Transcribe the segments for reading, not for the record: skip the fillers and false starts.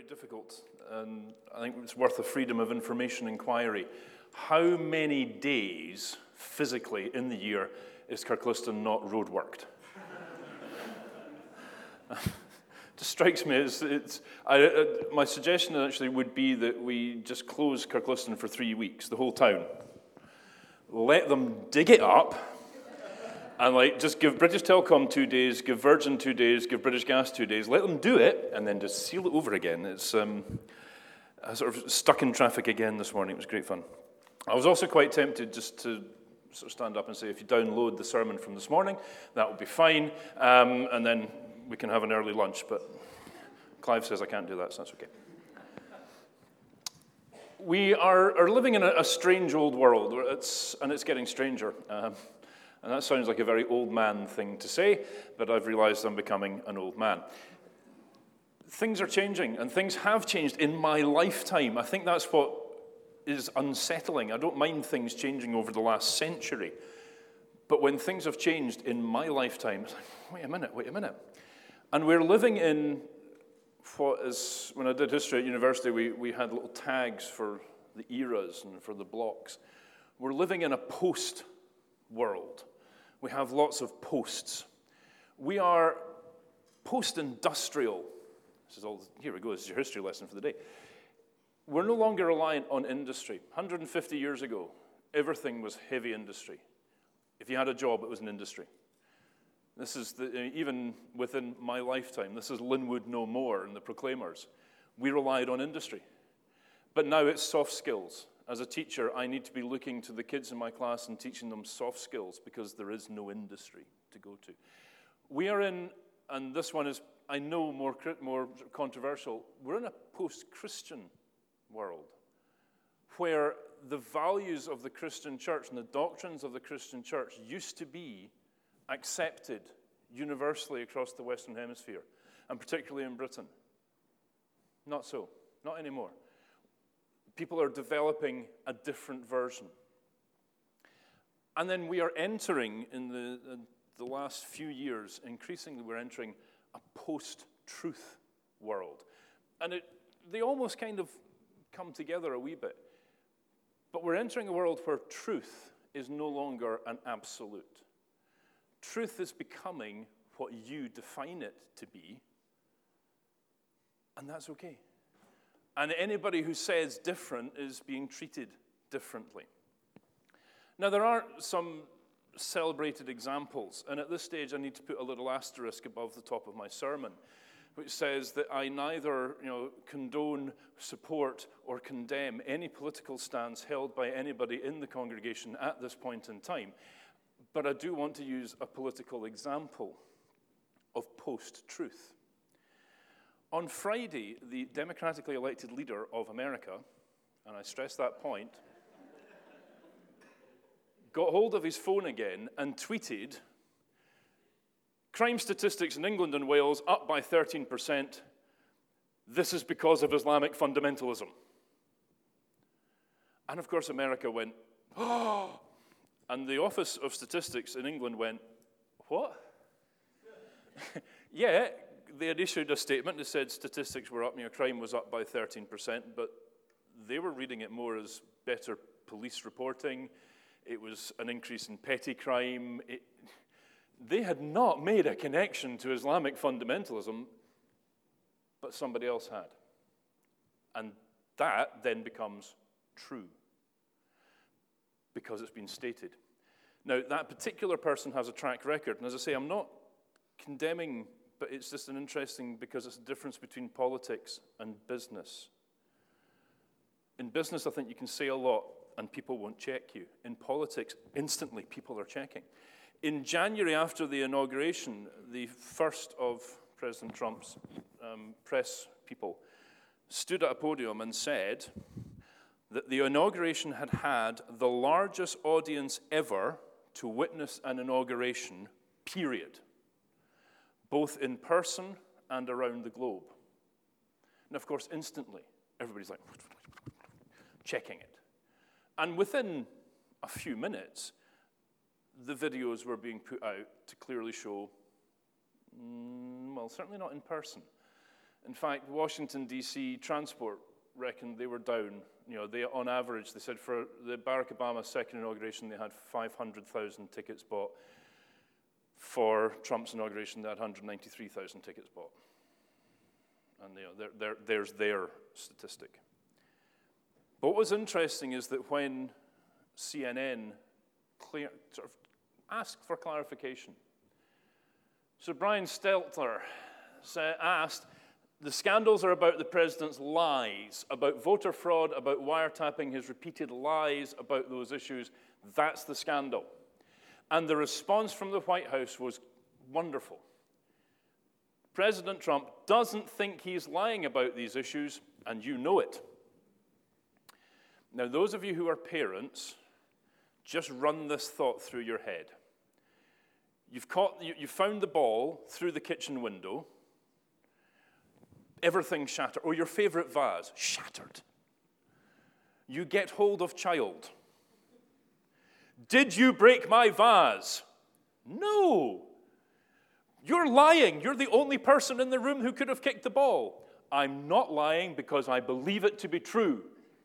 difficult, and I think it's worth a freedom of information inquiry. How many days physically in the year is Kirkliston not roadworked? Just strikes me as my suggestion actually would be that we just close Kirkliston for 3 weeks, the whole town. Let them dig it up, and just give British Telecom 2 days, give Virgin 2 days, give British Gas 2 days. Let them do it, and then just seal it over again. It's I sort of stuck in traffic again this morning. It was great fun. I was also quite tempted just to sort of stand up and say, if you download the sermon from this morning, that would be fine, and then we can have an early lunch, but Clive says I can't do that, so that's okay. We are living in a strange old world, and it's getting stranger. And that sounds like a very old man thing to say, but I've realized I'm becoming an old man. Things are changing, and things have changed in my lifetime. I think that's what is unsettling. I don't mind things changing over the last century, but when things have changed in my lifetime, it's like, wait a minute. And we're living in what is, when I did history at university, we had little tags for the eras and for the blocks. We're living in a post-world. We have lots of posts. We are post-industrial. Here we go, this is your history lesson for the day. We're no longer reliant on industry. 150 years ago, everything was heavy industry. If you had a job, it was an industry. This is, even within my lifetime, this is Linwood No More and the Proclaimers. We relied on industry. But now it's soft skills. As a teacher, I need to be looking to the kids in my class and teaching them soft skills because there is no industry to go to. We are in, and this one is, I know, more controversial, we're in a post-Christian world where the values of the Christian church and the doctrines of the Christian church used to be accepted universally across the Western Hemisphere, and particularly in Britain. Not so, not anymore. People are developing a different version. And then we are entering, in the last few years, increasingly we're entering a post-truth world. And they almost kind of come together a wee bit. But we're entering a world where truth is no longer an absolute. Truth is becoming what you define it to be, and that's okay. And anybody who says different is being treated differently. Now, there are some celebrated examples, and at this stage I need to put a little asterisk above the top of my sermon, which says that I neither condone, support, or condemn any political stance held by anybody in the congregation at this point in time. But I do want to use a political example of post-truth. On Friday, the democratically elected leader of America, and I stress that point, got hold of his phone again and tweeted, "Crime statistics in England and Wales up by 13%. This is because of Islamic fundamentalism." And of course, America went, "Oh!" And the Office of Statistics in England went, "What?" Yeah, they had issued a statement that said statistics were up, crime was up by 13%, but they were reading it more as better police reporting. It was an increase in petty crime. They had not made a connection to Islamic fundamentalism, but somebody else had. And that then becomes true because it's been stated. Now, that particular person has a track record, and as I say, I'm not condemning, but it's just an interesting, because it's a difference between politics and business. In business, I think you can say a lot and people won't check you. In politics, instantly people are checking. In January, after the inauguration, the first of President Trump's press people stood at a podium and said that the inauguration had had the largest audience ever to witness an inauguration, period, both in person and around the globe. And of course, instantly, everybody's like, checking it. And within a few minutes, the videos were being put out to clearly show, well, certainly not in person. In fact, Washington, D.C. transport reckoned they were down. On average, they said for the Barack Obama second inauguration, they had 500,000 tickets bought. For Trump's inauguration, they had 193,000 tickets bought. And there's their statistic. But what was interesting is that when CNN sort of asked for clarification, so Brian Stelter asked, the scandals are about the president's lies, about voter fraud, about wiretapping, his repeated lies about those issues. That's the scandal. And the response from the White House was wonderful. President Trump doesn't think he's lying about these issues, and you know it. Now, those of you who are parents, just run this thought through your head. You found the ball through the kitchen window. Everything shattered. Or your favorite vase, shattered. You get hold of child. Did you break my vase? No. You're lying. You're the only person in the room who could have kicked the ball. I'm not lying because I believe it to be true.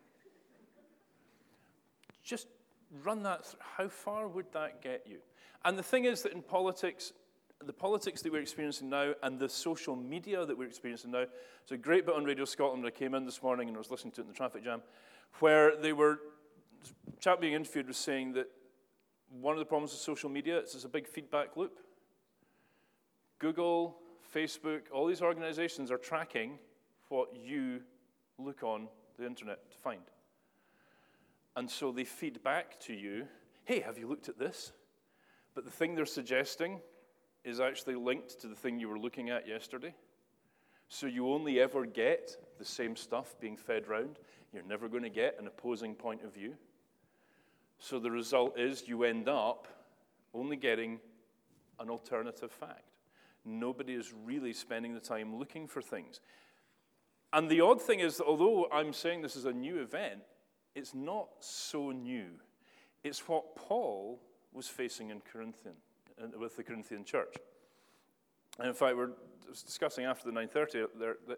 Just run that through. How far would that get you? And the thing is that in politics, the politics that we're experiencing now and the social media that we're experiencing now, there's a great bit on Radio Scotland. I came in this morning and I was listening to it in the traffic jam, where a chap being interviewed was saying that one of the problems with social media is it's a big feedback loop. Google, Facebook, all these organizations are tracking what you look on the internet to find. And so they feed back to you, hey, have you looked at this? But the thing they're suggesting is actually linked to the thing you were looking at yesterday. So you only ever get the same stuff being fed round. You're never going to get an opposing point of view. So the result is you end up only getting an alternative fact. Nobody is really spending the time looking for things. And the odd thing is that although I'm saying this is a new event, it's not so new. It's what Paul was facing in with the Corinthian church. And in fact, we're discussing after the 9:30 there that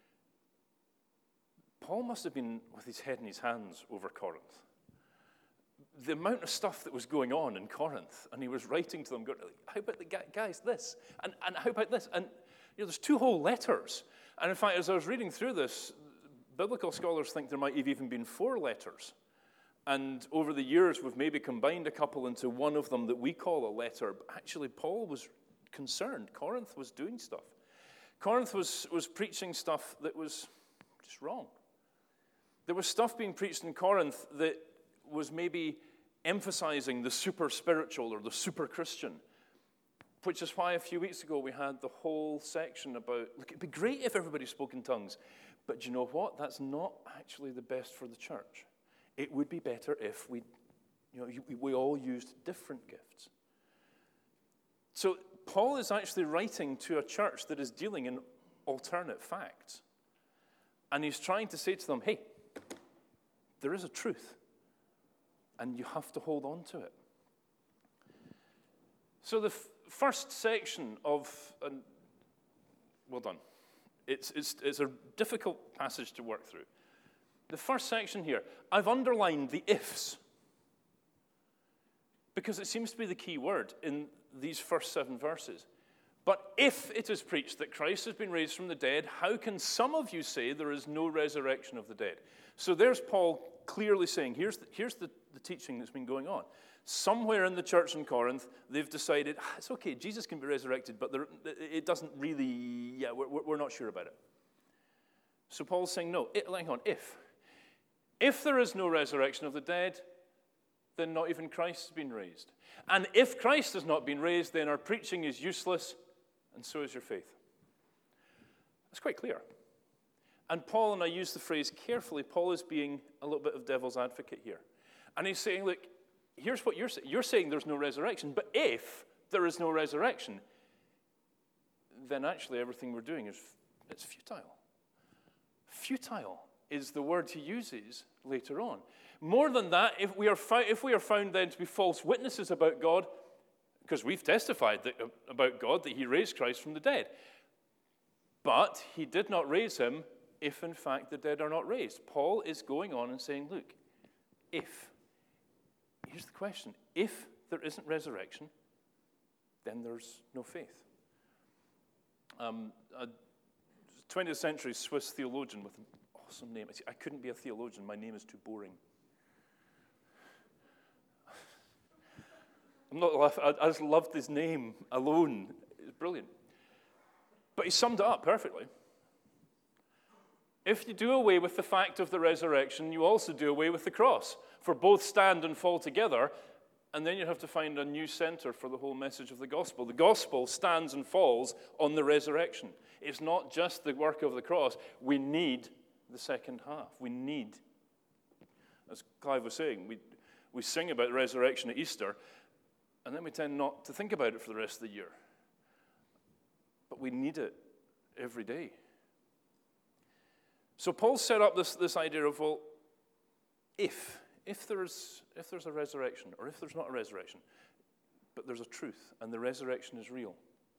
Paul must have been with his head in his hands over Corinth. The amount of stuff that was going on in Corinth, and he was writing to them, going, how about the guys, this? And how about this? And there's 2 whole letters. And in fact, as I was reading through this, biblical scholars think there might have even been 4 letters. And over the years, we've maybe combined a couple into one of them that we call a letter. But actually, Paul was concerned. Corinth was doing stuff. Corinth was preaching stuff that was just wrong. There was stuff being preached in Corinth that was maybe emphasizing the super spiritual or the super Christian, which is why a few weeks ago we had the whole section about, look, it'd be great if everybody spoke in tongues, but you know what? That's not actually the best for the church. It would be better if we all used different gifts. So Paul is actually writing to a church that is dealing in alternate facts. And he's trying to say to them, hey, there is a truth, and you have to hold on to it. So the first section of, well done. It's a difficult passage to work through. The first section here, I've underlined the ifs, because it seems to be the key word in these first 7 verses. But if it is preached that Christ has been raised from the dead, how can some of you say there is no resurrection of the dead? So there's Paul clearly saying, here's the teaching that's been going on. Somewhere in the church in Corinth, they've decided, it's okay, Jesus can be resurrected, but it doesn't really, we're not sure about it. So Paul's saying, no, hang on, if there is no resurrection of the dead, then not even Christ has been raised. And if Christ has not been raised, then our preaching is useless, and so is your faith. That's quite clear. And Paul, and I use the phrase carefully, Paul is being a little bit of devil's advocate here. And he's saying, look, here's what you're saying. You're saying there's no resurrection, but if there is no resurrection, then actually everything we're doing it's futile. Futile is the word he uses later on. More than that, if we are found then to be false witnesses about God, because we've testified about God that he raised Christ from the dead, But he did not raise him if, in fact, the dead are not raised. Paul is going on and saying, look, here's the question, if there isn't resurrection, then there's no faith. A 20th century Swiss theologian with an awesome name. I couldn't be a theologian. My name is too boring. I just loved his name alone. It's brilliant. But he summed it up perfectly. If you do away with the fact of the resurrection, you also do away with the cross. For both stand and fall together, and then you have to find a new center for the whole message of the gospel. The gospel stands and falls on the resurrection. It's not just the work of the cross. We need the second half. We need, as Clive was saying, we sing about the resurrection at Easter, and then we tend not to think about it for the rest of the year. But we need it every day. So Paul set up this idea of, well, if there's a resurrection, or if there's not a resurrection, but there's a truth, and the resurrection is real.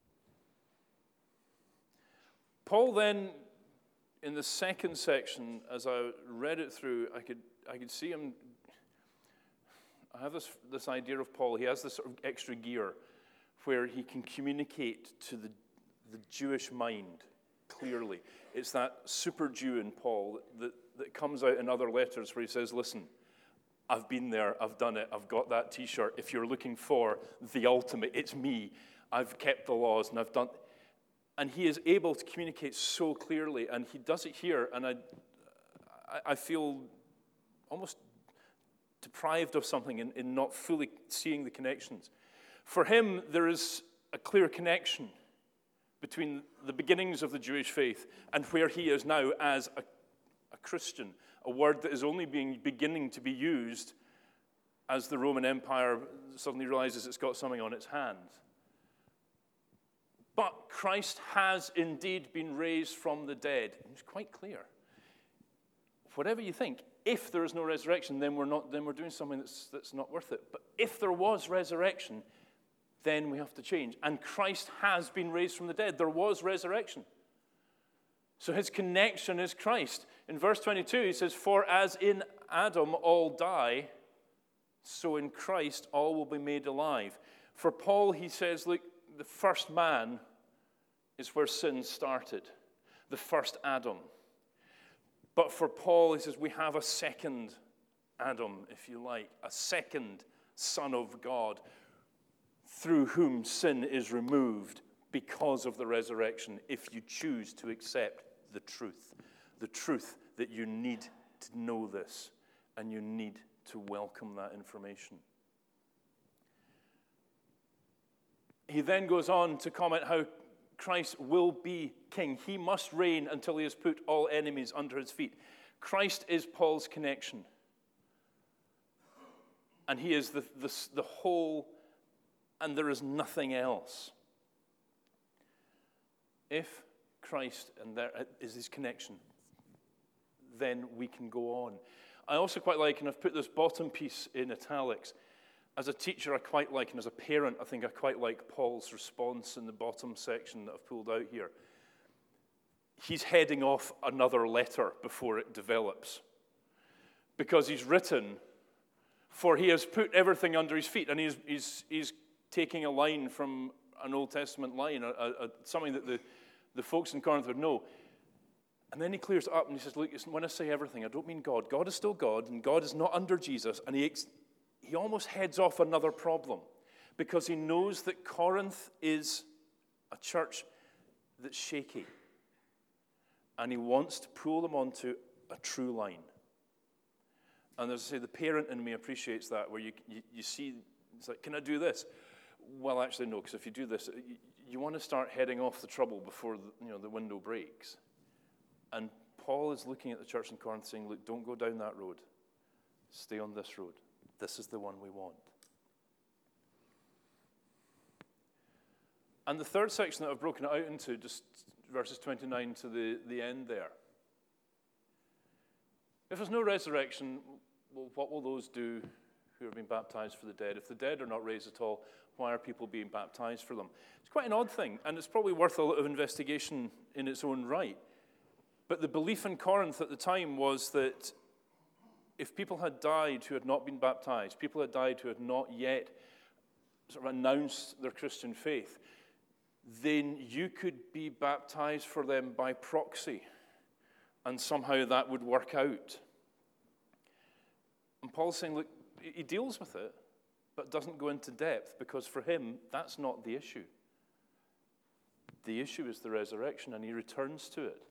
Paul then, in the second section, as I read it through, I could see him. I have this idea of Paul. He has this sort of extra gear where he can communicate to the Jewish mind clearly. It's that super Jew in Paul that comes out in other letters where he says, listen, I've been there, I've done it, I've got that t-shirt. If you're looking for the ultimate, it's me. I've kept the laws and I've done. And he is able to communicate so clearly, and he does it here, and I feel almost deprived of something in not fully seeing the connections. For him, there is a clear connection between the beginnings of the Jewish faith and where he is now as a Christian, a word that is only beginning to be used as the Roman Empire suddenly realizes it's got something on its hands. But Christ has indeed been raised from the dead. It's quite clear. Whatever you think, if there is no resurrection, then we're doing something that's not worth it. But if there was resurrection, then we have to change. And Christ has been raised from the dead. There was resurrection. So his connection is Christ. In verse 22, he says, for as in Adam all die, so in Christ all will be made alive. For Paul, he says, look, the first man is where sin started, the first Adam. But for Paul, he says, we have a second Adam, if you like, a second Son of God, through whom sin is removed because of the resurrection, if you choose to accept the truth that you need to know this, and you need to welcome that information. He then goes on to comment how Christ will be king. He must reign until he has put all enemies under his feet. Christ is Paul's connection. And he is the whole, and there is nothing else. If Christ and there is his connection, then we can go on. I also quite like, and I've put this bottom piece in italics, as a teacher I quite like, and as a parent I think I quite like Paul's response in the bottom section that I've pulled out here. He's heading off another letter before it develops. Because he's written, for he has put everything under his feet, and he's taking a line from an Old Testament line, something that the folks in Corinth would know. And then he clears it up and he says, look, when I say everything, I don't mean God. God is still God, and God is not under Jesus. And he almost heads off another problem because he knows that Corinth is a church that's shaky. And he wants to pull them onto a true line. And as I say, the parent in me appreciates that, where you see, it's like, can I do this? Well, actually, no, because if you do this, you want to start heading off the trouble before the window breaks. And Paul is looking at the church in Corinth saying, look, don't go down that road. Stay on this road. This is the one we want. And the third section that I've broken it out into, just verses 29 to the end there. If there's no resurrection, well, what will those do who are being baptized for the dead. If the dead are not raised at all, why are people being baptized for them? It's quite an odd thing, and it's probably worth a lot of investigation in its own right. But the belief in Corinth at the time was that if people had died who had not been baptized, people had died who had not yet sort of announced their Christian faith, then you could be baptized for them by proxy, and somehow that would work out. And Paul's saying, look, he deals with it, but doesn't go into depth, because for him, that's not the issue. The issue is the resurrection, and he returns to it.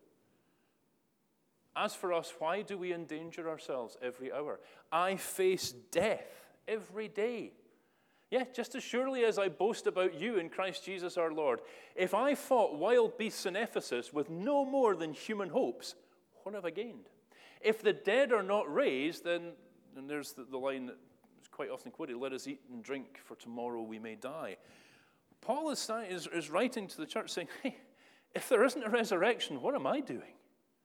As for us, why do we endanger ourselves every hour? I face death every day. Yeah, just as surely as I boast about you in Christ Jesus our Lord. If I fought wild beasts in Ephesus with no more than human hopes, what have I gained? If the dead are not raised, then and there's the line that is quite often quoted, let us eat and drink, for tomorrow we may die. Paul is writing to the church saying, hey, if there isn't a resurrection, what am I doing?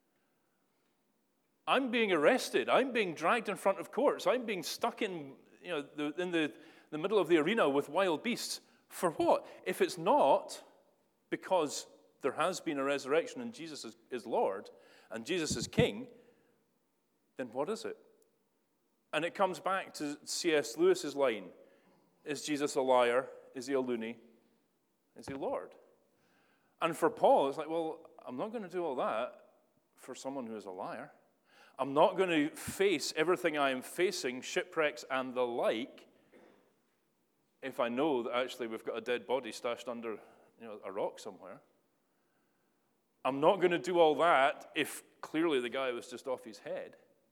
I'm being arrested. I'm being dragged in front of courts. I'm being stuck in the middle of the arena with wild beasts. For what? If it's not because there has been a resurrection and Jesus is Lord and Jesus is King, then what is it? And it comes back to C.S. Lewis's line, is Jesus a liar? Is he a loony? Is he Lord? And for Paul, it's like, well, I'm not going to do all that for someone who is a liar. I'm not going to face everything I am facing, shipwrecks and the like, if I know that actually we've got a dead body stashed under a rock somewhere. I'm not going to do all that if clearly the guy was just off his head.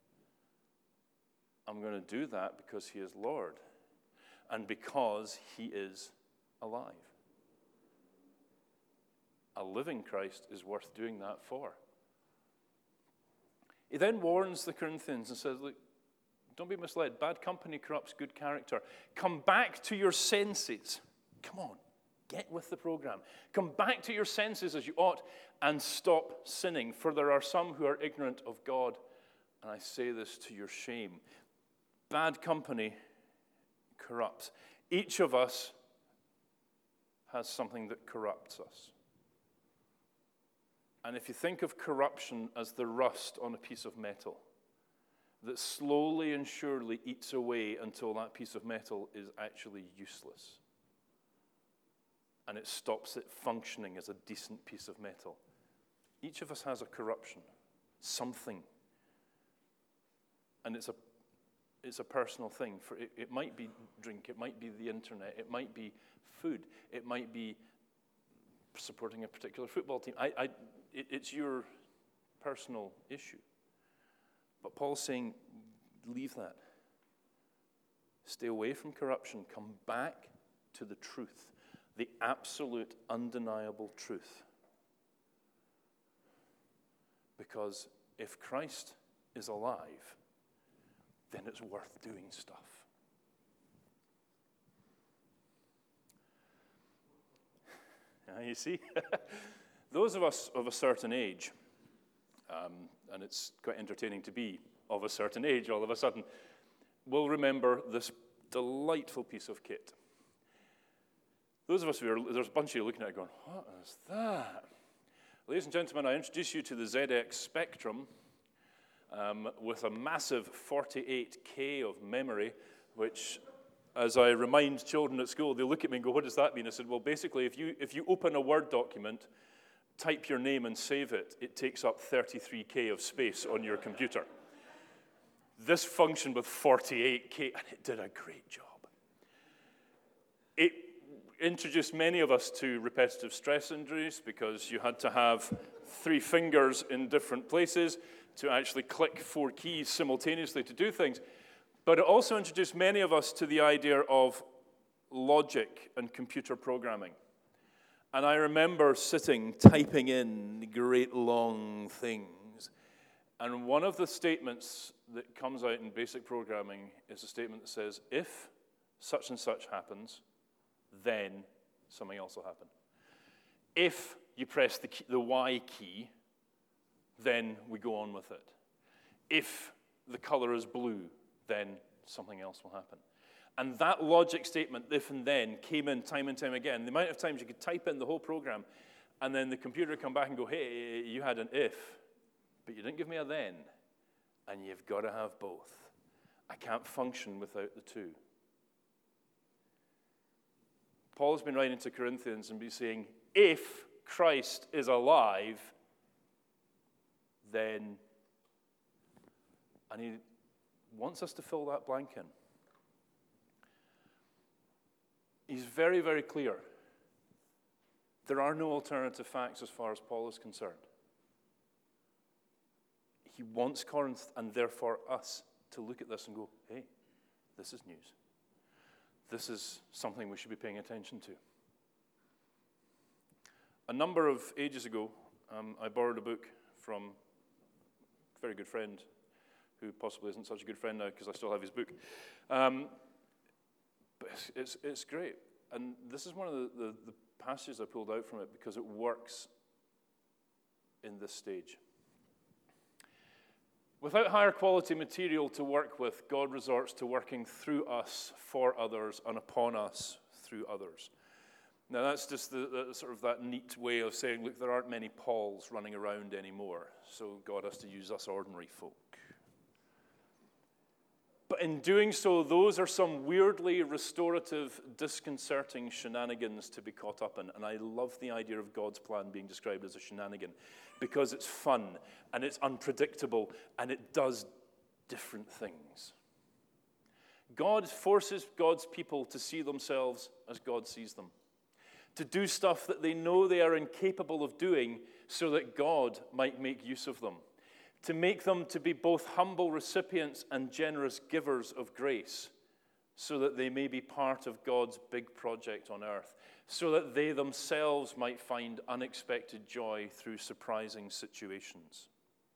I'm going to do that because he is Lord and because he is alive. A living Christ is worth doing that for. He then warns the Corinthians and says, look, don't be misled. Bad company corrupts good character. Come back to your senses. Come on, get with the program. Come back to your senses as you ought and stop sinning, for there are some who are ignorant of God, and I say this to your shame. Bad company corrupts. Each of us has something that corrupts us. And if you think of corruption as the rust on a piece of metal that slowly and surely eats away until that piece of metal is actually useless and it stops it functioning as a decent piece of metal. Each of us has a corruption, something. And it's a personal thing. It might be drink, it might be the internet, it might be food, it might be supporting a particular football team. It's your personal issue. But Paul's saying, leave that. Stay away from corruption. Come back to the truth, the absolute, undeniable truth. Because if Christ is alive, then it's worth doing stuff. You see? Those of us of a certain age, and it's quite entertaining to be of a certain age all of a sudden, will remember this delightful piece of kit. Those of us there's a bunch of you looking at it going, what is that? Ladies and gentlemen, I introduce you to the ZX Spectrum with a massive 48K of memory, which, as I remind children at school, they look at me and go, what does that mean? I said, well, basically, if you open a Word document, type your name and save it, it takes up 33K of space on your computer. This functioned with 48K, and it did a great job. It introduced many of us to repetitive stress injuries because you had to have 3 fingers in different places to actually click 4 keys simultaneously to do things. But it also introduced many of us to the idea of logic and computer programming. And I remember sitting, typing in great long things. And one of the statements that comes out in basic programming is a statement that says, if such and such happens, then something else will happen. If you press the Y key, then we go on with it. If the color is blue, then something else will happen. And that logic statement, if and then, came in time and time again. The amount of times you could type in the whole program, and then the computer would come back and go, hey, you had an if, but you didn't give me a then. And you've got to have both. I can't function without the two. Paul's been writing to Corinthians and be saying, if Christ is alive, then, and he wants us to fill that blank in. He's very, very clear. There are no alternative facts as far as Paul is concerned. He wants Corinth, and therefore us, to look at this and go, hey, this is news. This is something we should be paying attention to. A number of ages ago, I borrowed a book from a very good friend, who possibly isn't such a good friend now because I still have his book. But it's great. And this is one of the passages I pulled out from it because it works in this stage. Without higher quality material to work with, God resorts to working through us for others and upon us through others. Now that's just the sort of that neat way of saying, look, there aren't many Pauls running around anymore, so God has to use us ordinary folk. But in doing so, those are some weirdly restorative, disconcerting shenanigans to be caught up in. And I love the idea of God's plan being described as a shenanigan because it's fun and it's unpredictable and it does different things. God forces God's people to see themselves as God sees them, to do stuff that they know they are incapable of doing so that God might make use of them, to make them to be both humble recipients and generous givers of grace, so that they may be part of God's big project on earth, so that they themselves might find unexpected joy through surprising situations.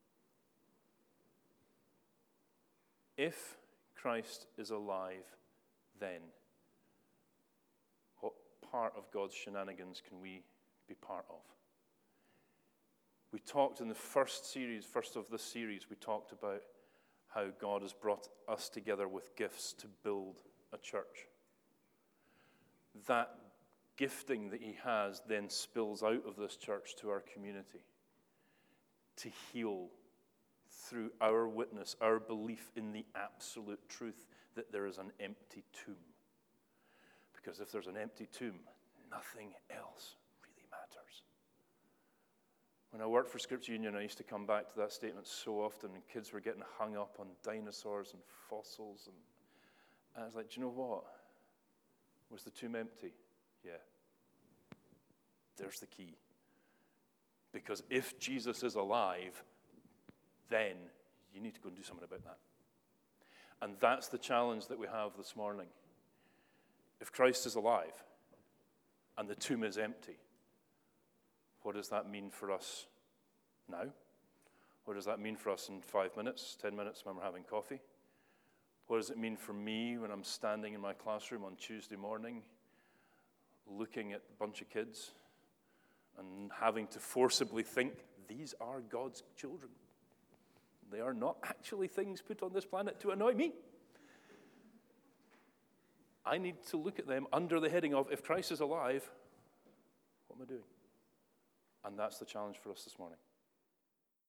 If Christ is alive, then what part of God's shenanigans can we be part of? We talked in the first of this series, we talked about how God has brought us together with gifts to build a church. That gifting that he has then spills out of this church to our community to heal through our witness, our belief in the absolute truth that there is an empty tomb. Because if there's an empty tomb, nothing else really matters. When I worked for Scripture Union, I used to come back to that statement so often, and kids were getting hung up on dinosaurs and fossils. And I was like, do you know what? Was the tomb empty? Yeah. There's the key. Because if Jesus is alive, then you need to go and do something about that. And that's the challenge that we have this morning. If Christ is alive and the tomb is empty, what does that mean for us now? What does that mean for us in 5 minutes, 10 minutes when we're having coffee? What does it mean for me when I'm standing in my classroom on Tuesday morning, looking at a bunch of kids and having to forcibly think, these are God's children. They are not actually things put on this planet to annoy me. I need to look at them under the heading of, if Christ is alive, what am I doing? And that's the challenge for us this morning.